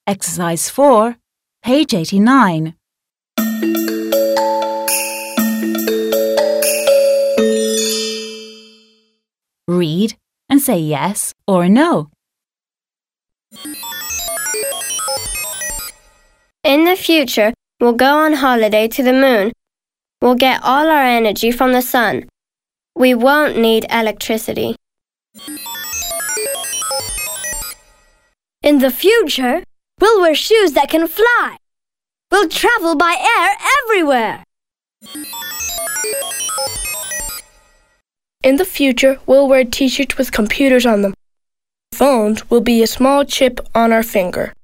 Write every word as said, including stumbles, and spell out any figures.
Exercise four, page eighty-nine. Read and say yes or no. In the future, we'll go on holiday to the moon. We'll get all our energy from the sun. We won't need electricity. In the future, we'll wear shoes that can fly. We'll travel by air everywhere. In the future, we'll wear t-shirts with computers on them. Phones will be a small chip on our finger.